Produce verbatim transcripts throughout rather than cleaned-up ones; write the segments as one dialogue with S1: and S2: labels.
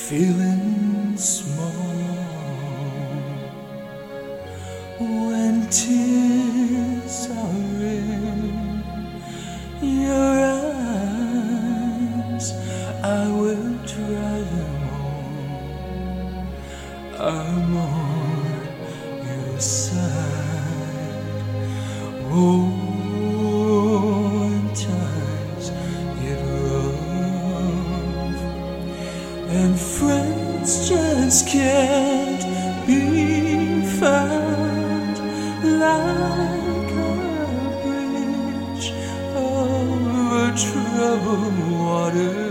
S1: feeling small when tears are in your eyes. I will dry them all. I'm on your side. Oh, when times get rough and friends just can't be found, like a bridge over troubled water,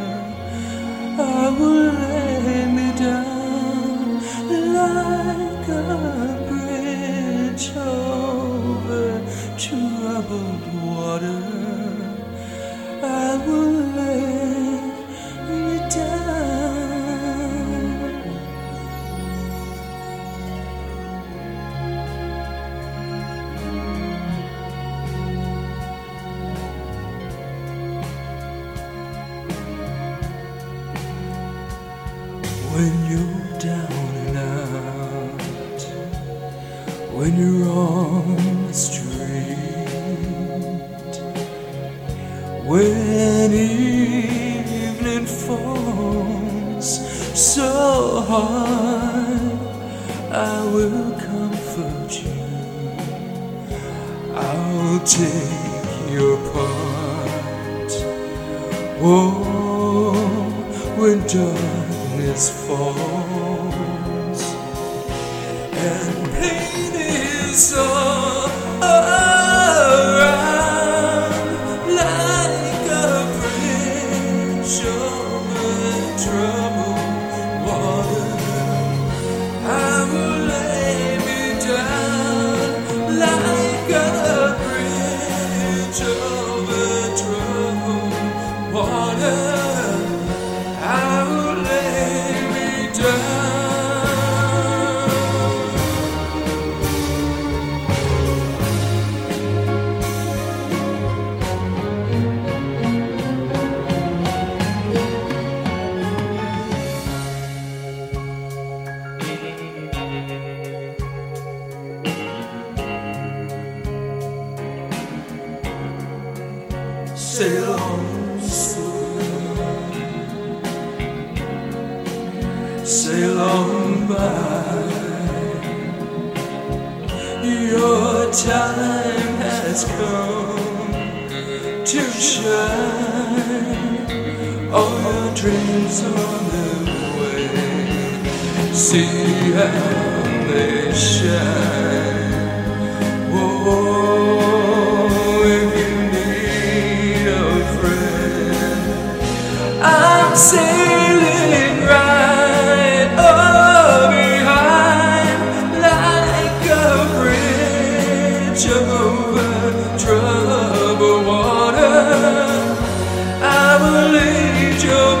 S1: I will lay me down like a bridge over troubled water. I will lay me down. When you're down and out, when you're on the street, when evening falls so hard, I will comfort you. I'll take your part. Oh, when darkness falls and pain is all around, like a bridge over troubled water, I will lay me down like a bridge over troubled water. I will lay me down. Sail on slowly, sail on by. Your time has come to shine. All your dreams on the way, see how they shine. Whoa, if you need a friend, I'm sailing right up behind, like a bridge over troubled water. I will lead you